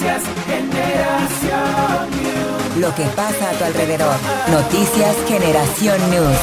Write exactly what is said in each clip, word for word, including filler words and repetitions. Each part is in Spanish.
Noticias Generación News. Lo que pasa a tu alrededor. Noticias Generación News.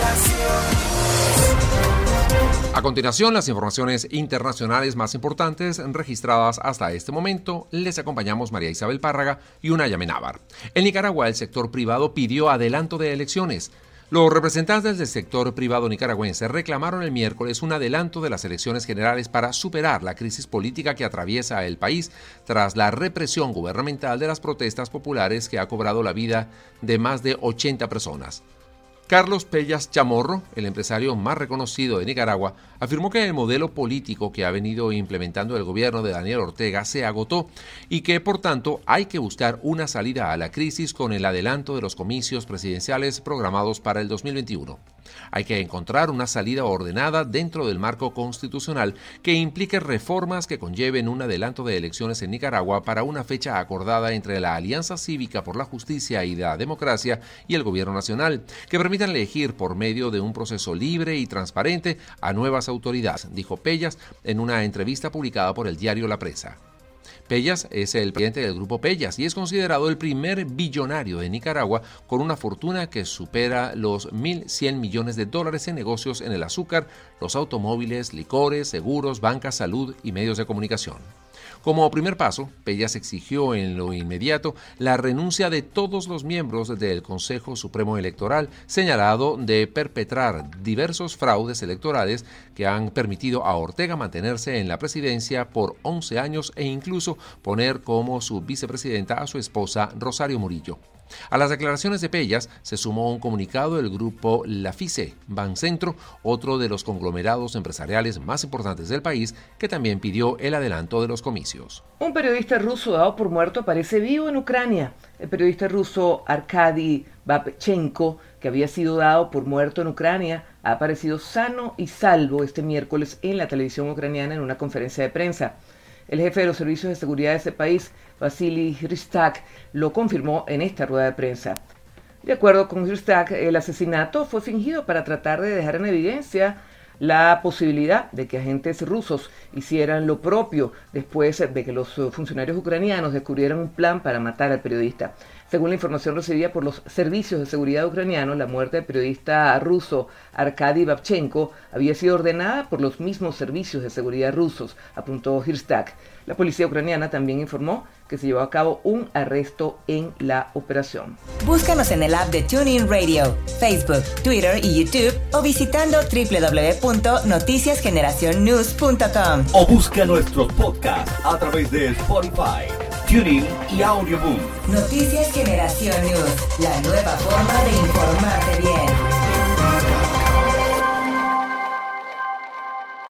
A continuación, las informaciones internacionales más importantes registradas hasta este momento. Les acompañamos María Isabel Párraga y Unaya Menábar. En Nicaragua, el sector privado pidió adelanto de elecciones. Los representantes del sector privado nicaragüense reclamaron el miércoles un adelanto de las elecciones generales para superar la crisis política que atraviesa el país tras la represión gubernamental de las protestas populares que ha cobrado la vida de más de ochenta personas. Carlos Pellas Chamorro, el empresario más reconocido de Nicaragua, afirmó que el modelo político que ha venido implementando el gobierno de Daniel Ortega se agotó y que, por tanto, hay que buscar una salida a la crisis con el adelanto de los comicios presidenciales programados para el dos mil veintiuno. Hay que encontrar una salida ordenada dentro del marco constitucional que implique reformas que conlleven un adelanto de elecciones en Nicaragua para una fecha acordada entre la Alianza Cívica por la Justicia y la Democracia y el Gobierno Nacional, que permitan elegir por medio de un proceso libre y transparente a nuevas autoridades, dijo Pellas en una entrevista publicada por el diario La Prensa. Pellas es el presidente del Grupo Pellas y es considerado el primer billonario de Nicaragua con una fortuna que supera los mil cien millones de dólares en negocios en el azúcar, los automóviles, licores, seguros, bancas, salud y medios de comunicación. Como primer paso, Pellas exigió en lo inmediato la renuncia de todos los miembros del Consejo Supremo Electoral, señalado de perpetrar diversos fraudes electorales que han permitido a Ortega mantenerse en la presidencia por once años e incluso poner como su vicepresidenta a su esposa Rosario Murillo. A las declaraciones de Pellas se sumó un comunicado del grupo La FICE, Bancentro, otro de los conglomerados empresariales más importantes del país, que también pidió el adelanto de los comicios. Un periodista ruso dado por muerto aparece vivo en Ucrania. El periodista ruso Arkady Babchenko, que había sido dado por muerto en Ucrania, ha aparecido sano y salvo este miércoles en la televisión ucraniana en una conferencia de prensa. El jefe de los servicios de seguridad de ese país, Vasily Hrystak, lo confirmó en esta rueda de prensa. De acuerdo con Hrystak, el asesinato fue fingido para tratar de dejar en evidencia la posibilidad de que agentes rusos hicieran lo propio después de que los funcionarios ucranianos descubrieran un plan para matar al periodista. Según la información recibida por los servicios de seguridad ucranianos, la muerte del periodista ruso Arkady Babchenko había sido ordenada por los mismos servicios de seguridad rusos, apuntó Hrystak. La policía ucraniana también informó que se llevó a cabo un arresto en la operación. Búscanos en el app de TuneIn Radio, Facebook, Twitter y YouTube o visitando doble u doble u doble u punto noticias generación news punto com. O busca nuestros podcasts a través de Spotify, TuneIn y Audioboom. Noticias Generación News, la nueva forma de informarte bien.